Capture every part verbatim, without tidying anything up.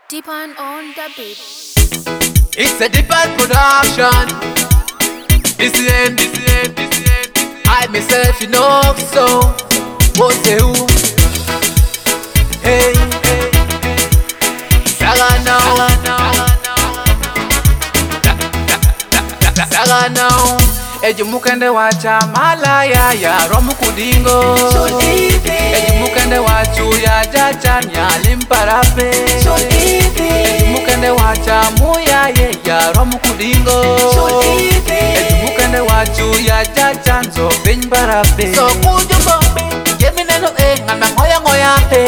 Deepan on the beat. It's a Deepan production. This is it, this is it, this is it. I myself, you know, so what's the who? Hey, hey, hey. Saga now, Saga now. Ejumukende wacha malaya ya romu kudingo. Ejumukende wachu ya jachan ya limparape. Ejumukende wacha muya ye ya romu kudingo. Ejumukende wachu ya jachan so bimbarape. So kujumbo yemi nenu e ngana ngoya ngoya pe.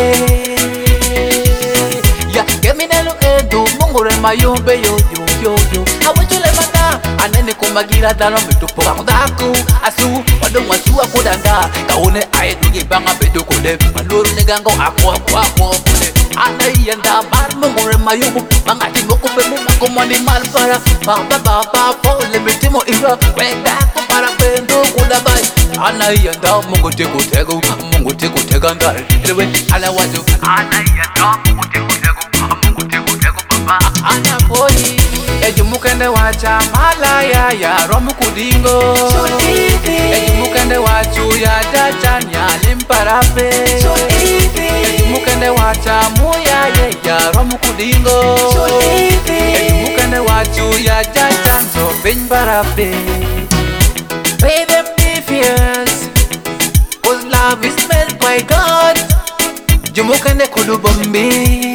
Ya yemi nenu e du mungure mayumbe yo yo yo yo. Awujule mana anene kumagira dalo mitupo kakudaku asu wado mwachua kudanda kaone aeduge banga bedo kule maluru negango akwa kwa kwa kule anayenda mar mungure mayubu banga timo kupe muma kumani malpara baba baba pole mitimo ira wenda kupara bendo kudabai anayenda mungu teku tegu mungu teku teganda ewe ala waju anayenda mungu teku tegu mungu teku tegu baba anapoi Ejumukende wacha malaya ya romu kudingo. Ejumukende wachu ya jachan ya limparape. Ejumukende wacha muya ye ya romu kudingo. Ejumukende wachu ya jachan so bimbarape. Pay them the fears, cause love is made by God. Jumukende kulubombi.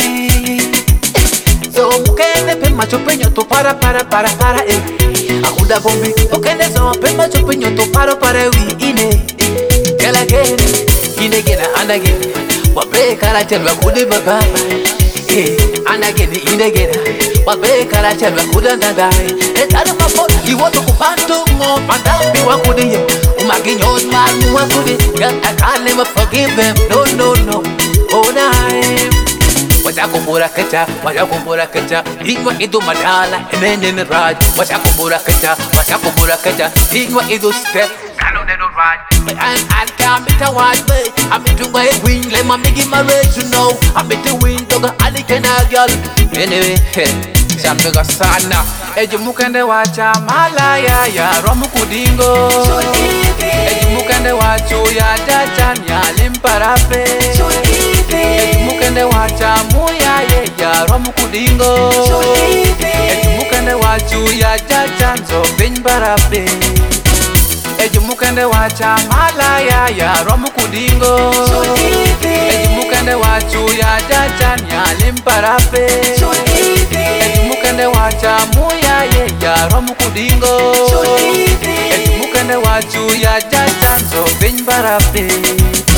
So mukende pe macho peño to para para para para eh. Akuda bombi okende so pe macho peño to para para wi ine. Girl again, ine again and again. Wa be kala chelwa kude baba. Eh, and again ine again. Wa be kala chelwa kude ndadai. E tare mapo iwoto kupanto ngo mandambi wa kude ye. Umaginyo manu wa kude. Girl I can't never forgive them. No no no. Oh nah. Wacha kumbura kecha, wacha kumbura kecha. Ingwa idu madala, enene raj. Wacha kumbura kecha, wacha kumbura kecha. Ingwa idu step, kalo neno raj. But I'm I can't make a watch, but I'm into my wing. Let my make my race, you know. I'm into wing, dog. Ali kena girl. Anyway, shamdoga sana. Ejumukende wacha malaya ya romu kudingo. Ejumukende wachu ya jachan ya limparape. Ejumukende wacha muya ye ya romu kudingo. Ejumukende wachu ya jachan so bimbarape. Ejumukende wacha malaya ya romu kudingo. Ejumukende wachu ya jachan ya limparape. Ejumukende wacha muya ye ya romu kudingo. Ejumukende wachu ya jachan so bimbarape.